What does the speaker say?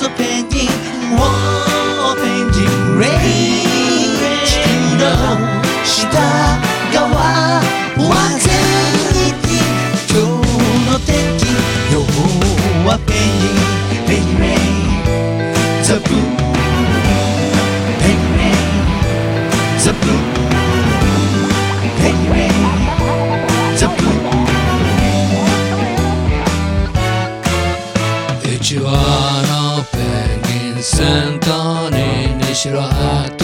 So painting, oh, painting rain. 地球の下側は全域。今日の天気予報はペンギン、ペンギンレイン。ザブー、ペンギンレイン。ザブー、ペンギンレイン。ザブー。1羽のペンギン先頭に2白あ